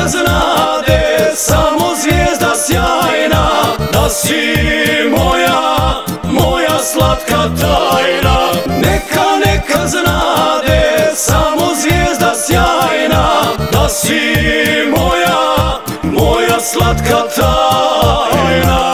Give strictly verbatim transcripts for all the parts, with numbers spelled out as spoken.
neka znade samo zvijezda sjajna, da si moja, moja slatka tajna. Neka, neka znade samo zvijezda sjajna, da si moja, moja slatka tajna.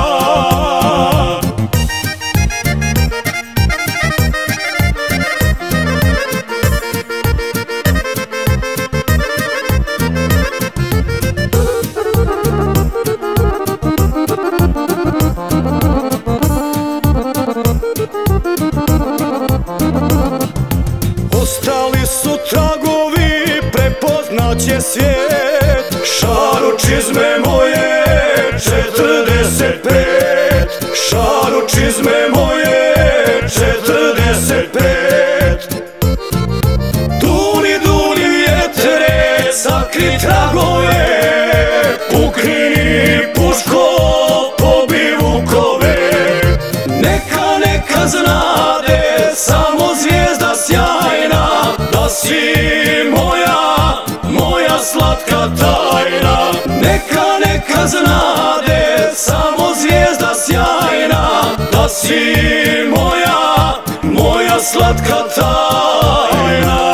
Ostali su tragovi, prepoznaće svijet, šaru čizme moje četrdeset pet, šaru čizme moje četrdeset pet. Duni, duni vjetre, sakri tragove, pukni puško, pobi vukove. Neka, neka znade samo zvijezda sjajna, da si moja, moja slatka tajna. Neka, neka znade samo zvijezda sjajna, da si moja, moja slatka tajna.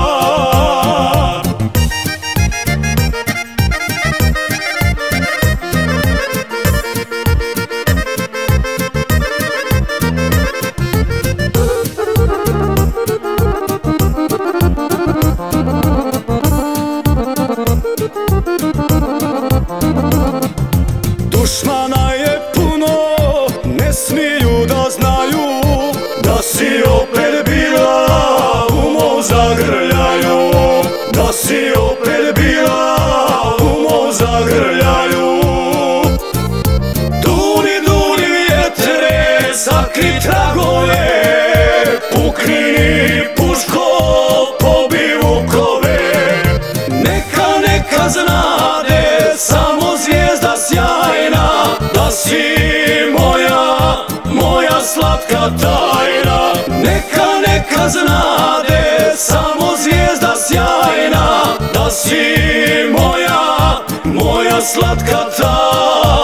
Dušmana je puno, ne smiju da znaju, da si opet bila u mom zagrljaju, da si opet bila u mom zagrljaju. Duni, duni vjetre, sakri tragove, pukni puško, pobi vukove. Neka, neka znade samo zvijezda sjajna, da si moja, moja slatka tajna. Neka, neka znade samo zvijezda sjajna, da si moja, moja slatka tajna.